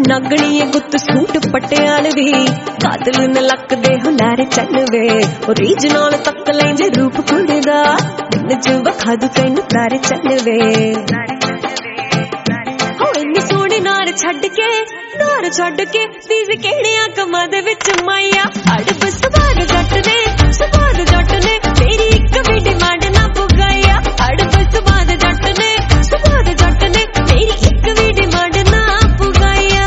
नागणीए गुत्त सूट पटियाल वी कातल न लकदे हुलारे चन वे रीज नाल तक लेंदे रूप कुड़ी दा दिन च वखा दू तैनू तारे चन वे हो इन्नी सोहनी नार छड्ड के दीज किहड़ियां कमां दे विच माया अड़ब सुभाग जट ने तेरी इक भी डिमांड ना पुगाया अड़ब सुभाग जट ने तेरी इक भी डिमांड ना पुगाया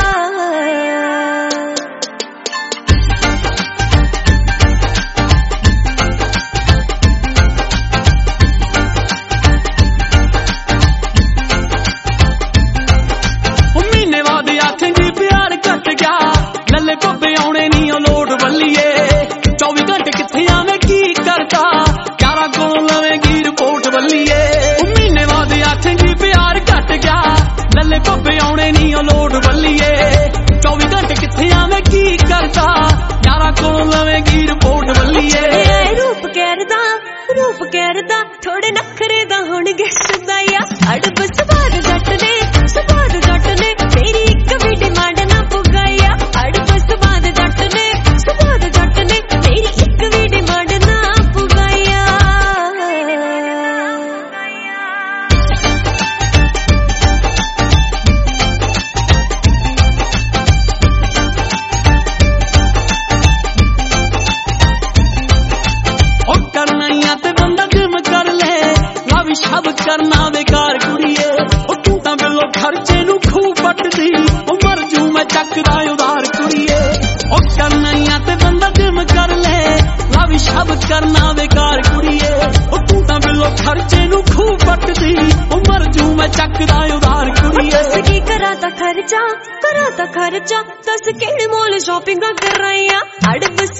महीने बाद आखेंगी प्यार घट गया लल्ले पब्बे आने नहीं लोड बल्लीए 24 घंटे किथे आवे की करता यारा को लवेगी रिपोर्ट बल्लीए महीने बाद आखेंगी प्यार घट गया लल्ले पब्बे आने नहीं लोड बल्लीए 24 घंटे किथे आवे की करता यारा को लवेगी रिपोर्ट बल्लीए रूप कहरदा थोड़े नखरे दा होणगे सदाया अड़ब सुभाग जट ने तेरी इक भी डिमांड ना पुगाया अड़ब सुभाग जट ने तेरी इक भी डिमांड ना पुगाया शब करना बेकार कुड़िए तू तां बिलो खर्चे नू खूब पटदी मर जू मैं चकदा उधार कुड़िए करना ही ते बंदा जिम कर ले लव शब करना बेकार कुड़िए तू तां बिलो खर्चे नू खूब पटदी मर जू मैं चकदा उधार कुड़िए दस की करा ता खर्चा दस केड़े मोल शॉपिंग कर रही अड़ब